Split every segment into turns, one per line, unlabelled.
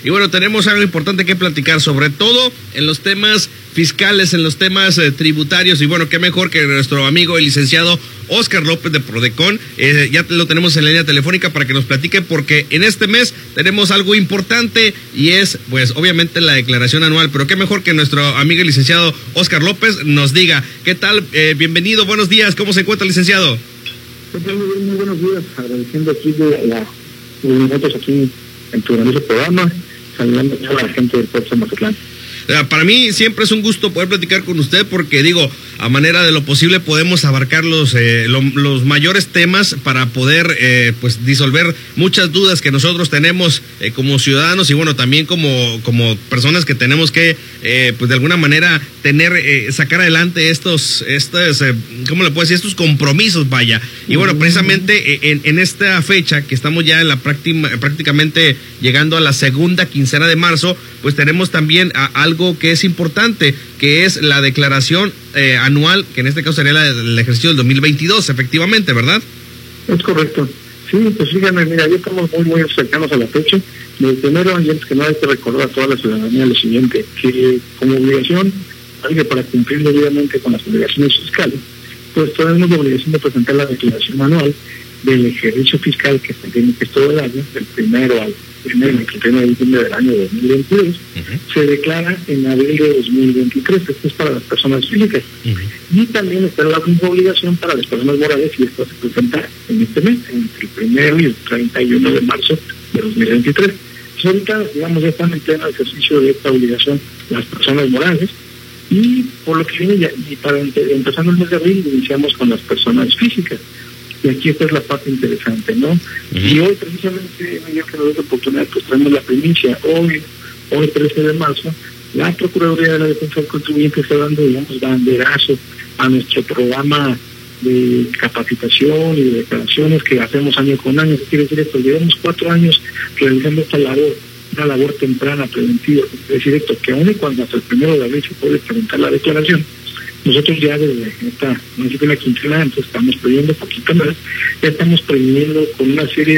Y bueno, tenemos algo importante que platicar, sobre todo en los temas fiscales, en los temas tributarios. Y bueno, qué mejor que nuestro amigo el licenciado Óscar López de Prodecon. Ya lo tenemos en la línea telefónica para que nos platique, porque en este mes tenemos algo importante y es, pues, obviamente la declaración anual. Pero qué mejor que nuestro amigo el licenciado Óscar López nos diga. ¿Qué tal? Bienvenido, buenos días. ¿Cómo se encuentra, licenciado?
Muy buenos días. Agradeciendo aquí de los minutos aquí en tu programa. Saludando a la gente del puerto de Mazatlán.
Para mí siempre es un gusto poder platicar con usted, porque digo, a manera de lo posible podemos abarcar los mayores temas para poder pues disolver muchas dudas que nosotros tenemos como ciudadanos, y bueno, también como personas que tenemos que pues de alguna manera sacar adelante estos ¿cómo le puedo decir? Estos compromisos, vaya. Y bueno, precisamente en esta fecha que estamos ya en prácticamente llegando a la segunda quincena de marzo, pues tenemos también algo que es importante, que es la declaración anual, que en este caso sería el ejercicio del 2022, efectivamente, ¿verdad?
Es correcto. Sí, pues fíjame, mira, ya estamos muy cercanos a la fecha. Lo primero, antes que nada, hay que recordar a toda la ciudadanía lo siguiente, que como obligación, para cumplir debidamente con las obligaciones fiscales, pues tenemos la obligación de presentar la declaración anual del ejercicio fiscal que se tiene que es todo el año, del primero al primero de diciembre del año 2022, se declara en abril de 2023. Esto es para las personas físicas. Y también está la misma obligación para las personas morales, y esto se presenta en este mes, entre el primero y el 31 de marzo de 2023. Entonces, ahorita, digamos, ya están en pleno ejercicio de esta obligación las personas morales, y por lo que viene ya, y para empezando el mes de abril, iniciamos con las personas físicas. Y aquí esta es la parte interesante, ¿no? Y hoy precisamente, Miguel, que nos da la oportunidad, pues traemos la primicia. Hoy 13 de marzo, la Procuraduría de la Defensa del Contribuyente está dando, digamos, banderazo a nuestro programa de capacitación y de declaraciones que hacemos año con año. ¿Qué quiere decir esto? Llevamos 4 años realizando esta labor, una labor temprana, preventiva. Es decir, esto, que aún y cuando hasta el 1 de abril se puede presentar la declaración, nosotros ya desde esta municipio de la quincena, entonces estamos previendo poquito más, ya estamos previniendo con una serie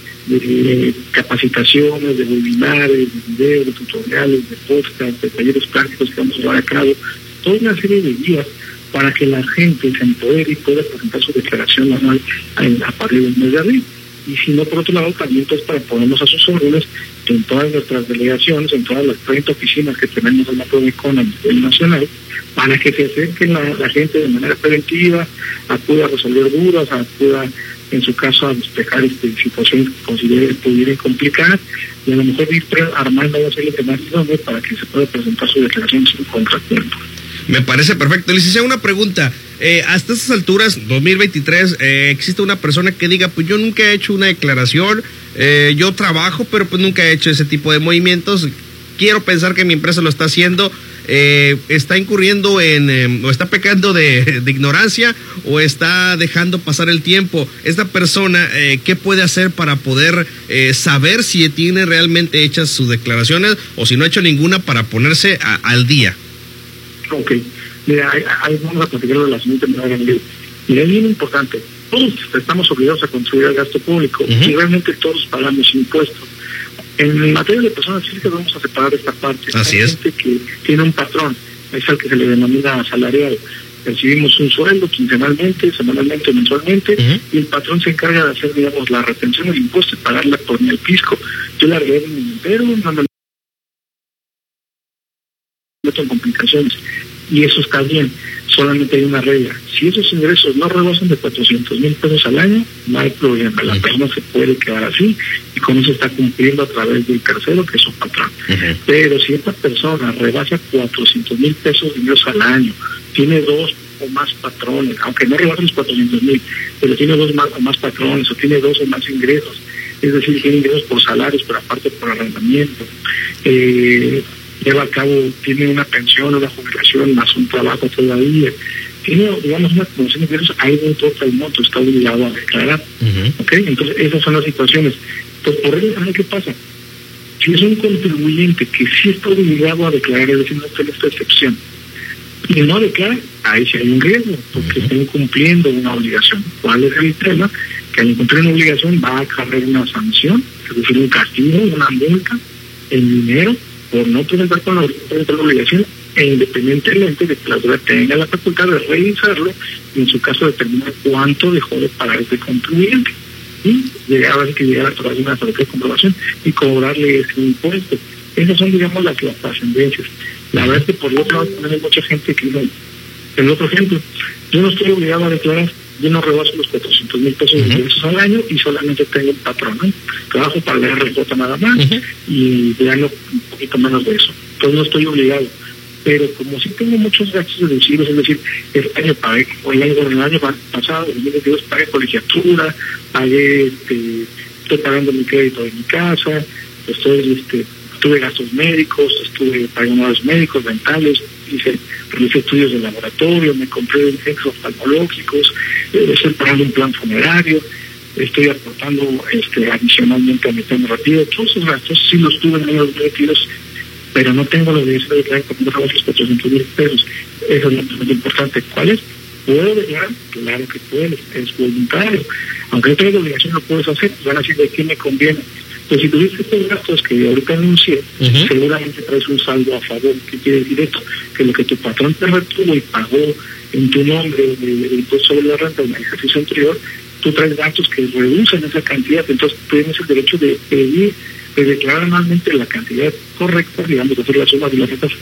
de capacitaciones, de webinares, de videos, de tutoriales, de podcast, de talleres prácticos que vamos a llevar a cabo, toda una serie de guías para que la gente se empodere y pueda presentar su declaración anual a partir del mes de abril. Y si no, por otro lado, también pues para ponernos a sus órdenes en todas nuestras delegaciones, en todas las 30 oficinas que tenemos en la Prodecon a nivel nacional, para que se acerquen la gente de manera preventiva, acuda a resolver dudas, acuda en su caso a despejar situaciones que consideren pudieran complicar, y a lo mejor ir armando una serie de mecanismos para que se pueda presentar su declaración sin contratiempo.
Me parece perfecto. Licenciado, una pregunta. Hasta estas alturas, 2023, ¿existe una persona que diga, pues yo nunca he hecho una declaración, yo trabajo, pero pues nunca he hecho ese tipo de movimientos, quiero pensar que mi empresa lo está haciendo, está incurriendo o está pecando de ignorancia, o está dejando pasar el tiempo? Esta persona, ¿qué puede hacer para poder saber si tiene realmente hechas sus declaraciones, o si no ha hecho ninguna, para ponerse al día?
Ok, mira, vamos a platicarlo de la siguiente manera. Mira, es bien importante, todos estamos obligados a contribuir al gasto público, y realmente todos pagamos impuestos. En materia de personas físicas vamos a separar esta parte.
Así
Hay
es.
gente que tiene un patrón, es al que se le denomina asalariado. Recibimos un sueldo quincenalmente, semanalmente o mensualmente, y el patrón se encarga de hacer, digamos, la retención del impuesto y pagarla por el fisco. Yo la regué en mi entero, no me meto en complicaciones, y eso está bien. Solamente hay una regla: si esos ingresos no rebasan de 400,000 pesos al año, no hay problema, la persona se puede quedar así, y con eso está cumpliendo a través del tercero, que es su patrón. Pero si esta persona rebasa 400,000 pesos de ingresos al año, tiene 2 o más patrones, aunque no rebasa los 400,000, pero tiene 2 o más patrones, o tiene 2 o más ingresos, es decir, tiene ingresos por salarios, pero aparte por arrendamiento, lleva a cabo, tiene una pensión, una jubilación, más un trabajo todavía, tiene, digamos, una acumulación de ingresos, ahí no importa el monto, está obligado a declarar. ¿Ok? Entonces, esas son las situaciones. Entonces, por eso, ¿qué pasa? Si es un contribuyente que sí está obligado a declarar, es decir, no tiene esta excepción, y no declara, ahí sí hay un riesgo, porque está incumpliendo una obligación. ¿Cuál es el tema? Que al incumplir una obligación va a cargar una sanción, es decir, un castigo, una multa, en dinero por no presentar con la obligación, e independientemente de que la autoridad tenga la facultad de revisarlo y en su caso determinar cuánto dejó de pagar este contribuyente y llegar a través de una de comprobación y cobrarle ese impuesto. Esas son, digamos, las trascendencias. La verdad es que por el otro lado también hay mucha gente que dice, el otro ejemplo, yo no estoy obligado a declarar, yo no rebaso los 400,000 pesos de ingresos al año y solamente tengo un patrón, ¿no? Trabajo para la RJ nada más y gano un poquito menos de eso. Entonces no estoy obligado. Pero como sí tengo muchos gastos deducibles, es decir, este año pagué, o el año pasado, en 2022, pagué colegiatura, estoy pagando mi crédito de mi casa, tuve gastos médicos, pagué unos médicos, dentales, realicé estudios de laboratorio, me compré centros oftalmológicos, estoy pagando un plan funerario, estoy aportando adicionalmente a mi plan rápido. Todos esos gastos sí los tuve en el año 2022, pero no tengo la obligación de declarar con los 400,000 pesos. Eso es lo más importante. ¿Cuál es? ¿Puedo declarar? Claro que puedes, es voluntario. Aunque no tengas la obligación, lo puedes hacer, van a decir de quién me conviene. Pues si tuviste estos gastos que ahorita anuncié, seguramente traes un saldo a favor. ¿Qué quiere decir esto? Que lo que tu patrón te retuvo y pagó en tu nombre el impuesto sobre la renta en el ejercicio anterior, tú traes gastos que reducen esa cantidad, entonces tienes el derecho de pedir, de declarar anualmente la cantidad correcta, digamos, de hacer la suma de las rentas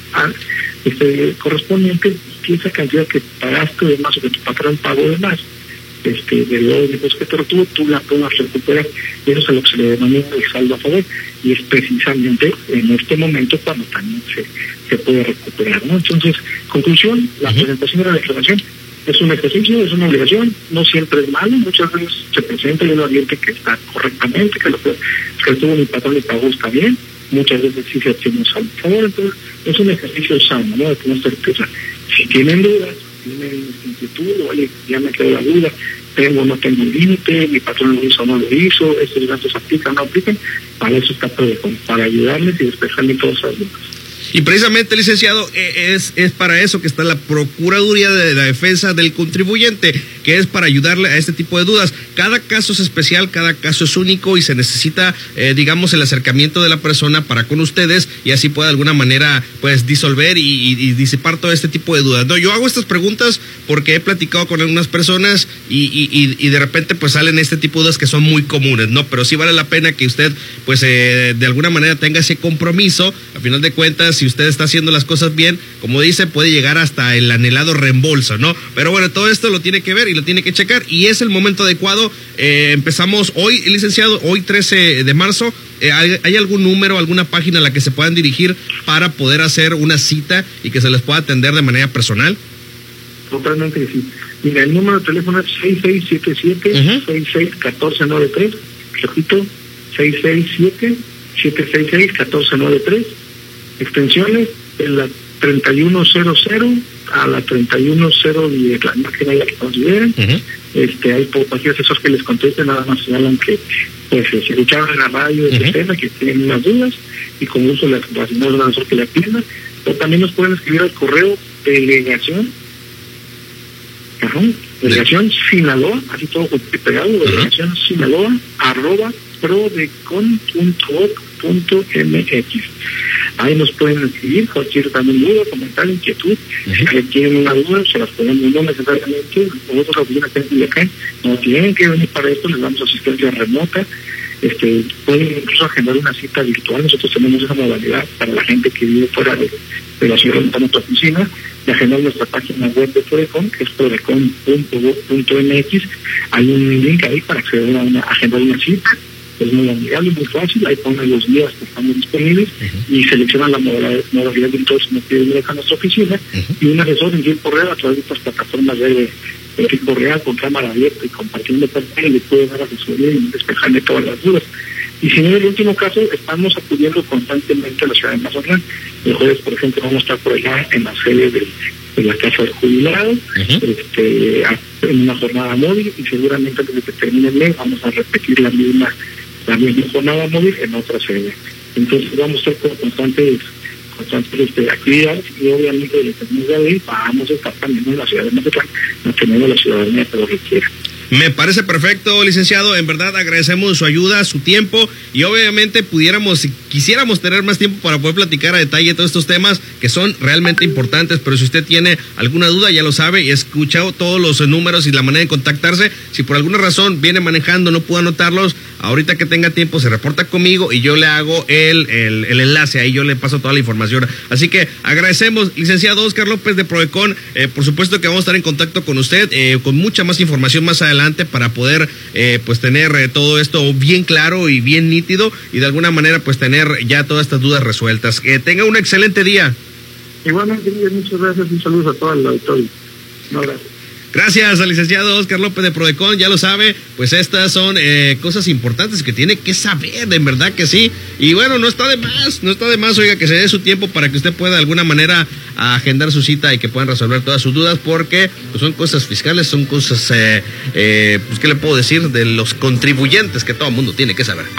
correspondiente, y esa cantidad que pagaste de más o que tu patrón pagó de más, derivado del impuesto que te retuvo, tú la puedas recuperar. Eso es a lo que se le denomina el saldo a favor, y es precisamente en este momento cuando también se puede recuperar, ¿no? Entonces, conclusión, la presentación de la declaración es un ejercicio, es una obligación, no siempre es malo, muchas veces se presenta y uno advierte que está correctamente, que lo que tuvo mi patrón le pagó está bien, muchas veces sí se obtiene un saldo a favor, entonces es un ejercicio sano, ¿no? De tener certeza. Si tienen dudas, tienen inquietud, oye, ya me quedó la duda, tengo o no tengo un límite, mi patrón lo hizo o no lo hizo, estos gastos aplican o no aplican, para eso está Prodecon, para ayudarles y despejarme todas esas dudas.
Y precisamente, licenciado, es para eso que está la Procuraduría de la Defensa del Contribuyente, que es para ayudarle a este tipo de dudas. Cada caso es especial, cada caso es único y se necesita, digamos, el acercamiento de la persona para con ustedes y así pueda de alguna manera, pues, disolver y disipar todo este tipo de dudas. No, yo hago estas preguntas porque he platicado con algunas personas y de repente, pues, salen este tipo de dudas que son muy comunes, ¿no? Pero sí vale la pena que usted, pues, de alguna manera tenga ese compromiso. A final de cuentas, si usted está haciendo las cosas bien, como dice, puede llegar hasta el anhelado reembolso, ¿no? Pero bueno, todo esto lo tiene que ver y lo tiene que checar y es el momento adecuado. Empezamos hoy, licenciado, hoy 13 de marzo. ¿Hay algún número, alguna página a la que se puedan dirigir para poder hacer una cita y que se les pueda atender de manera personal?
Totalmente sí. Mira, el número de teléfono es 6677-661493. Repito, 667-766-1493. Extensiones en la 3100 a la 31010, la máquina ya que consideren. Hay por cualquier asesor que les conteste, nada más señalan que pues se escucharon en la radio de tema, que tienen unas dudas y con gusto les asignamos un asesor que le atienda. Pero también nos pueden escribir al correo delegación Sinaloa, así todo pegado, delegación Sinaloa @prodecon.org.mx. Ahí nos pueden escribir cualquier también duda, comentario, inquietud. Si tienen una duda, se las podemos, no necesariamente. Nosotros, la oficina que de acá, no tienen que venir para esto, les damos asistencia remota. Pueden incluso agendar una cita virtual. Nosotros tenemos esa modalidad para la gente que vive fuera de la ciudad de nuestra oficina, de agendar nuestra página web de Prodecon, que es prodecon.org.mx. Hay un link ahí para acceder a agendar una cita. Es muy amigable, muy fácil, ahí ponen los días que estamos disponibles y seleccionan la modalidad virtual si no quieren ir a nuestra oficina y un asesor en tiempo real a través de estas plataformas de tiempo real con cámara abierta y compartiendo pantalla le puede dar asesoría y despejarle todas las dudas. Y si no, en el último caso, estamos acudiendo constantemente a la ciudad de Mazatlán. El jueves, por ejemplo, vamos a estar por allá en la sede de la Casa del Jubilado, en una jornada móvil y seguramente antes de que termine el mes vamos a repetir la misma jornada móvil en otra sede. Entonces vamos a estar con constantes actividades y obviamente desde el mes de abril vamos a estar también en la ciudad de Mazatlán, manteniendo la ciudadanía que lo requiera.
Me parece perfecto, licenciado. En verdad agradecemos su ayuda, su tiempo y obviamente quisiéramos tener más tiempo para poder platicar a detalle todos estos temas que son realmente importantes, pero si usted tiene alguna duda ya lo sabe y ha escuchado todos los números y la manera de contactarse. Si por alguna razón viene manejando, no pudo anotarlos, ahorita que tenga tiempo se reporta conmigo y yo le hago el enlace, ahí yo le paso toda la información. Así que agradecemos, licenciado Óscar López de Prodecon, por supuesto que vamos a estar en contacto con usted, con mucha más información más adelante para poder pues tener todo esto bien claro y bien nítido y de alguna manera pues tener ya todas estas dudas resueltas. Que tenga un excelente día.
Igualmente, muchas gracias y saludos a todo el auditorio. No, gracias.
Gracias al licenciado Óscar López de Prodecon, ya lo sabe, pues estas son cosas importantes que tiene que saber, en verdad que sí, y bueno, no está de más, oiga, que se dé su tiempo para que usted pueda de alguna manera agendar su cita y que puedan resolver todas sus dudas, porque pues, son cosas fiscales, son cosas, pues, ¿qué le puedo decir? De los contribuyentes que todo el mundo tiene que saber.